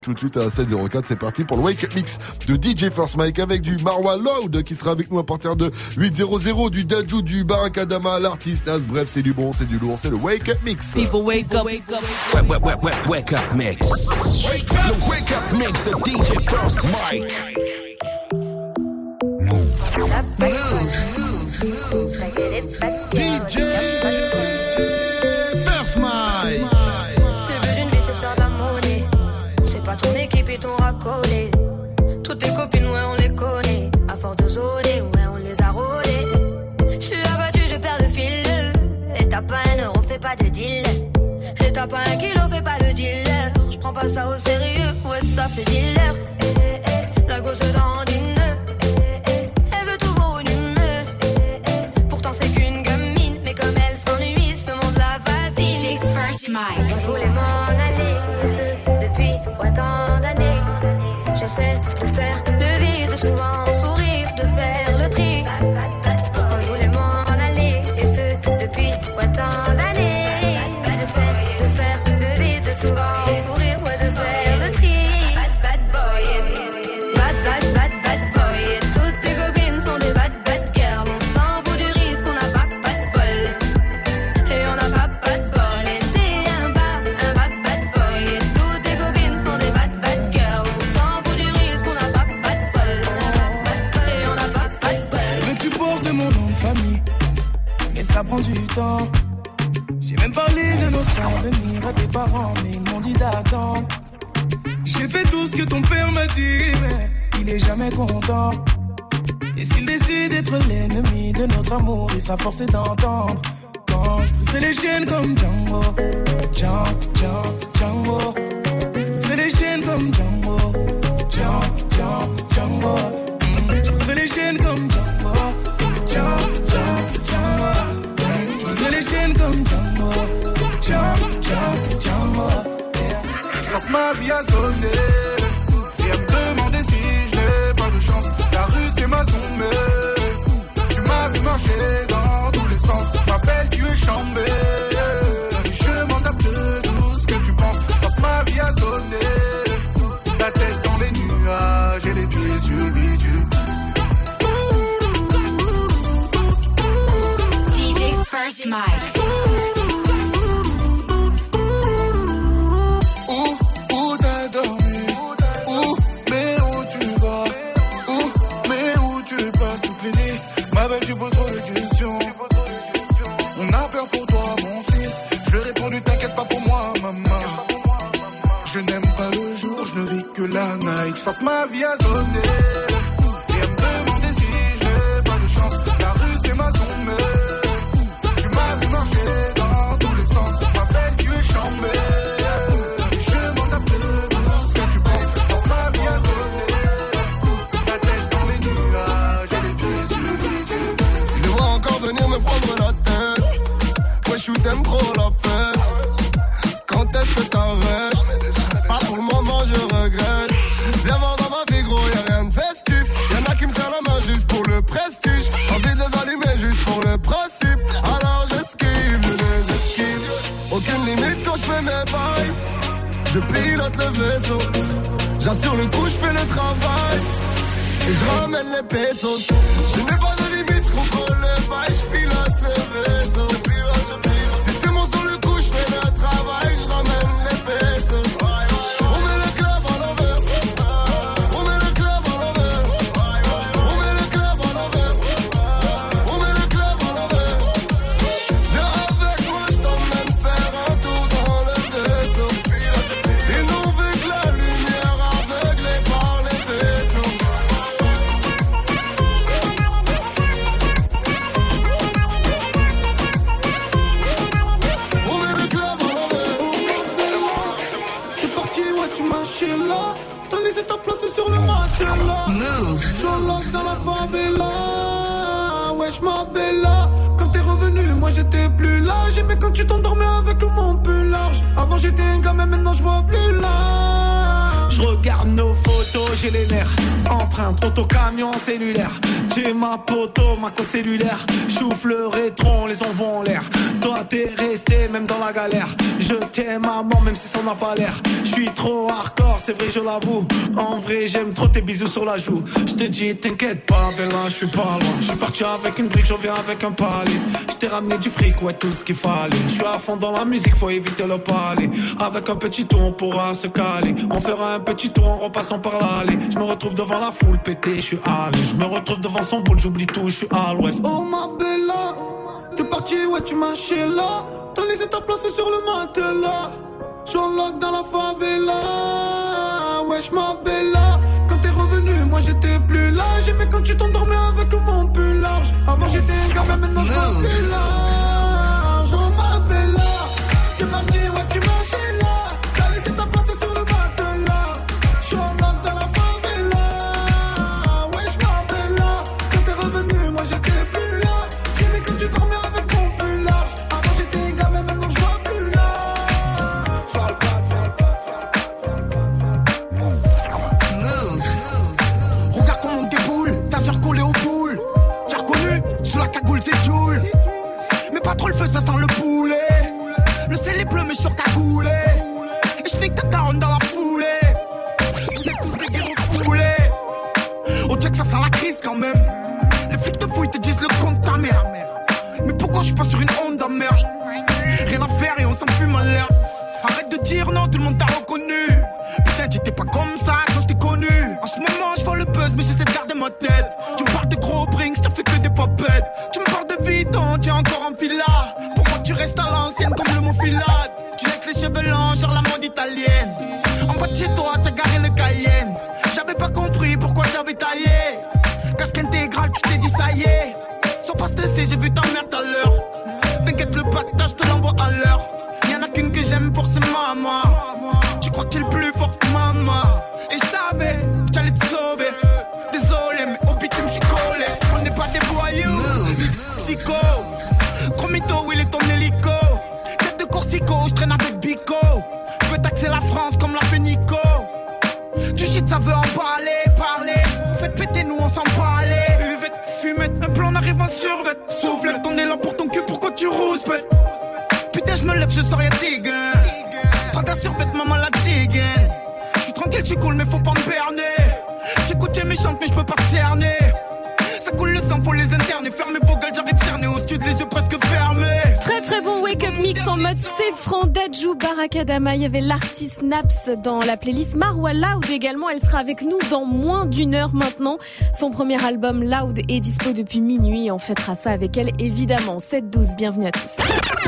Tout de suite à 7h04, c'est parti pour le Wake Up Mix de DJ First Mike avec du Marwa Loud qui sera avec nous à partir de 8h00, du Dajou, du Barakadama, l'artiste Nas. Bref, c'est du bon, c'est du lourd, c'est le Wake Up Mix. People wake up, wake up. Wake up mix. The wake up mix, the DJ First Mike. Move. DJ First Mike. Le but d'une vie c'est de faire de la monnaie. C'est pas ton équipe et ton racolé. Toutes tes copines ouais on les connaît. À force de zoner ouais on les a rôlées. J'suis abattu je perds le fil. Et t'as pas un euro fais pas de deal. Et t'as pas un kilo fais pas le dealer. J'prends pas ça au sérieux ouais ça fait dealer. La gosse dandine. Elle veut tout volume. Pourtant c'est qu'une gamine. Mais comme elle s'ennuie ce monde la fascine. DJ First Mike. Je voulais m'en aller, depuis tant d'années. J'essaie de faire le vide, souvent sourire, de faire le tri. Je voulais m'en aller, et ce, depuis tant d'années. J'essaie de faire le vide, souvent sourire, ouais, de faire le tri. Bad boy. Et toutes tes copines sont des bad girls. On s'en fout du risque, on n'a pas de bol. Et on n'a pas de bol. Et t'es un bad boy. Et toutes tes copines sont des bad girls. On s'en fout du risque, on n'a pas de bol. Et on n'a pas de bol. Mais tu portes mon nom de famille, mais ça prend du temps. J'ai même parlé de notre avenir à tes parents, mais ils m'ont dit d'attendre. J'ai fait tout ce que ton père m'a dit, mais il est jamais content. Et s'il décide d'être l'ennemi de notre amour, il sera forcé d'entendre. Quand je briserai les chaînes comme Django, Django. Je briserai les chaînes comme Django, Django. Je briserai les chaînes comme Django, Django. Je briserai les chaînes comme Django, Django. Je passe ma vie à sonner et à me demander si j'ai pas de chance. La rue c'est ma zone, mais tu m'as vu marcher dans tous les sens. M'appelle, tu es chambé. Je m'en tape de tout ce que tu penses. Je passe ma vie à sonner, la tête dans les nuages et les pieds sur le bitume. DJ First Mike. Où t'as dormi? Mais où tu vas? Mais où tu passes toutes les nuits? Ma belle, tu poses trop de questions. On a peur pour toi, mon fils. Je lui ai répondu, t'inquiète pas pour moi, maman. Je n'aime pas le jour, je ne vis que la night. Je passe ma vie à sonner et à me demander si j'ai pas de chance. La rue, c'est ma zone, mais tu m'as vu marcher dans tous les sens. Ma belle, tu es chambé. Venir me prendre la tête. Wesh, ou t'aimes trop la fête. Quand est-ce que t'arrêtes? Pas pour le moment, je regrette. Viens voir dans ma vie, gros, y'a rien de festif. Y'en a qui me serrent la main juste pour le prestige. Envie de les allumer juste pour le principe. Alors j'esquive, je les esquive. Aucune limite quand je fais mes bails. Je pilote le vaisseau. J'assure le coup, je fais le travail. Et je ramène les pesos. Je n'ai pas de limite, je contrôle le bail, je pilote le vaisseau. Si j'étais mon sur le coup, je fais le travail, je ramène les pesos. On met le club à l'envers. On met le club à l'envers. On met le club à l'envers. On met le club à l'envers. Viens avec moi, je t'emmène faire un tour dans le vaisseau. Et nous on veut que la lumière aveuglée par les vaisseaux. Là, t'as laissé ta place sur le matelas. Move. J'enlève dans la favela. Wesh ma bella. Quand t'es revenu, moi j'étais plus là. J'aimais quand tu t'endormais avec mon pull large. Avant j'étais un gamin, maintenant je vois plus là. Je regarde nos photos, j'ai les nerfs. Empreinte, auto, camion, cellulaire. J'ai ma poteau, ma co-cellulaire. Choufle le rétron, les ondes vont en l'air. Toi t'es resté même dans la galère. Je t'aime à mort même si ça n'a pas l'air. Je suis trop hardcore, c'est vrai je l'avoue. En vrai j'aime trop tes bisous sur la joue. Je te dis t'inquiète pas Bella, je suis pas loin. Je suis parti avec une brique, je reviens avec un palais. Je t'ai ramené du fric, ouais tout ce qu'il fallait. Je suis à fond dans la musique, faut éviter le palais. Avec un petit tour on pourra se caler. On fera un petit tour en repassant par l'allée. Je me retrouve devant la foule pété, je suis allé. Je me retrouve devant son boule, j'oublie tout, je suis à l'ouest. Oh ma Bella, t'es parti, ouais tu m'as chez là. T'as laissé ta place sur le matelas. J'suis en lock dans la favela. Wesh ma Bella, quand t'es revenu, moi j'étais plus là. J'aimais quand tu t'endormais avec mon pull large. Avant j'étais un gars, mais maintenant j'vois plus large. Oh ma Bella, t'es parti, ouais tu m'as chez là. T'as laissé ta place sur le matelas. J'suis en lock dans la favela. Wesh ma Bella, quand t'es revenu, moi j'étais plus là. J'aimais quand tu dormais avec mon pull large. Avant j'étais un gars, mais maintenant j'vois plus large. Regarde comment on déboule, ta soeur collée au boule. J'ai reconnu, sous la cagoule c'est Joule. Mais pas trop le feu, ça sent le poulet. Le ciel est bleu mais je suis cagoulé. Et je nique ta caronne dans la foulée. On est tous des guerres refoulés. On dirait que ça sent la crise quand même. Les flics te fouillent, te disent le compte de ta mère. Mais pourquoi je suis pas sur une Honda merde? Rien à faire et on s'en fume à l'air. Arrête de dire non, tout le monde t'a reconnu. Putain, t'étais pas comme ça quand je t'ai connu. En ce moment, je vois le buzz, mais j'essaie de garder ma tête. Tu me parles de gros brings, t'as fait que des papettes. Tu me parles de vidant, tu es encore en fila. Pour moi, tu restes à l'ancienne comme le mot filade. Tu laisses les cheveux longs, genre la mode italienne. En bas de chez toi, t'as garé le Cayenne. J'avais pas compris pourquoi j'avais taillé. Casque intégral, tu t'es dit ça y est. Sois pas stressé, j'ai vu ta mère tout à l'heure. T'inquiète, le pactage, je te l'envoie à l'heure. Y'en a qu'une que j'aime pour ses mamas. Tu crois que t'es le plus fort, maman. Et je savais que j'allais te sauver. Désolé, mais au bitume, je suis collé. On n'est pas des voyous. Psycho. Gros mytho, il est ton hélico. Tête de Corsico, je traîne avec Bico. Je peux taxer la France comme l'a fait Nico. Du shit, ça veut en parler. Faites péter, nous on s'en parlait. Buvette, fumette, un plan, on arrive en survette. Soufflette, on est là pour ton cul, pourquoi tu rouspètes? Putain, je me lève, je sors, y'a des gains. Prends ta survette, maman la dégaine. Je suis tranquille, je suis cool, mais faut pas me berner. J'écoute tes méchantes, mais je peux pas te cerner. Ça coule le sang, faut les interner. Fermez vos gueules, j'arrive cerné au studio, les yeux presque fermés. Très très bon Wake Up Mix en mode c'est franc. Dadju, Barakadama, il y avait l'artiste Naps dans la playlist. Marwa Loud également, elle sera avec nous dans moins d'une heure maintenant. Son premier album Loud est dispo depuis minuit et on fêtera ça avec elle évidemment. 7-12, bienvenue à tous.